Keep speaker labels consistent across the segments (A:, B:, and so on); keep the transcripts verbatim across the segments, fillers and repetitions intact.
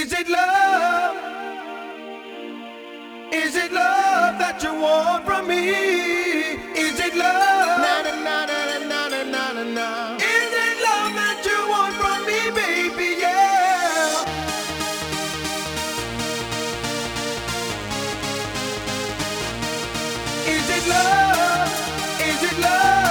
A: Is it love? Is it love that you want from me? Is it love? Na na na na na na na na na. Is it love that you want from me, baby? Yeah. Is it love? Is it love?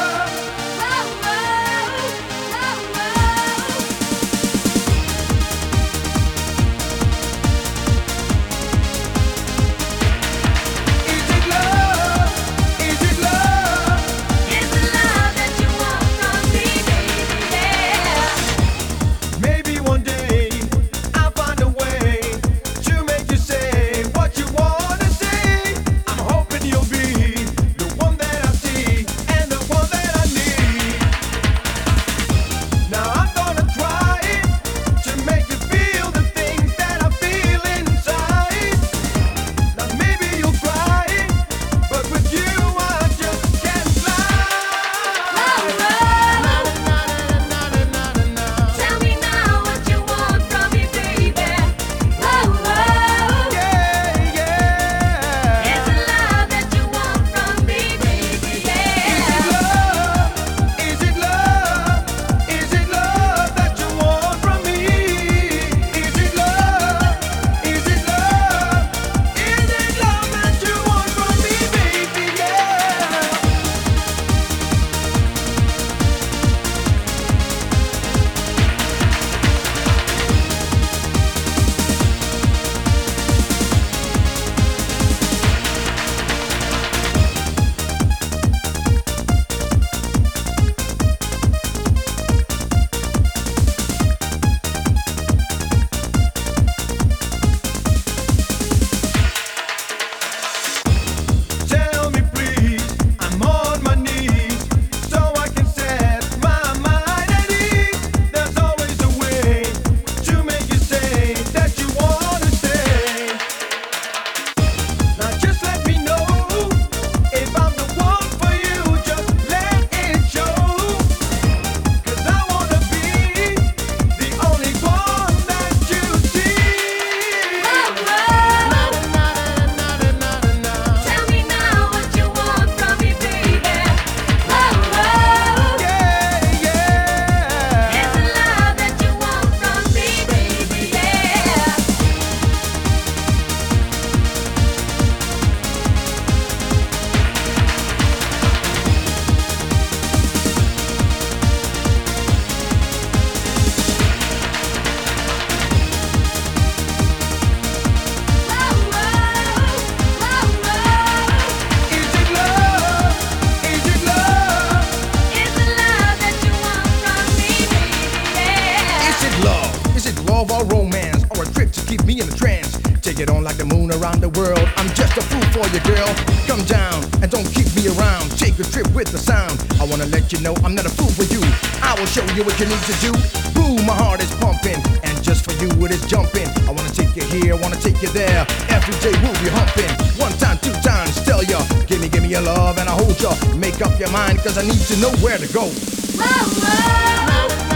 B: Love or romance, or a trip to keep me in a trance. Take it on like the moon around the world. I'm just a fool for you, girl. Come down and don't keep me around. Take a trip with the sound. I wanna let you know I'm not a fool for you. I will show you what you need to do. Boom, my heart is pumping, and just for you it is jumping. I wanna take you here, wanna take you there. Every day we'll be humping. One time, two times, tell ya. Give me, give me your love and I'll hold ya. Make up your mind, cause I need to know where to go.
C: Love, love.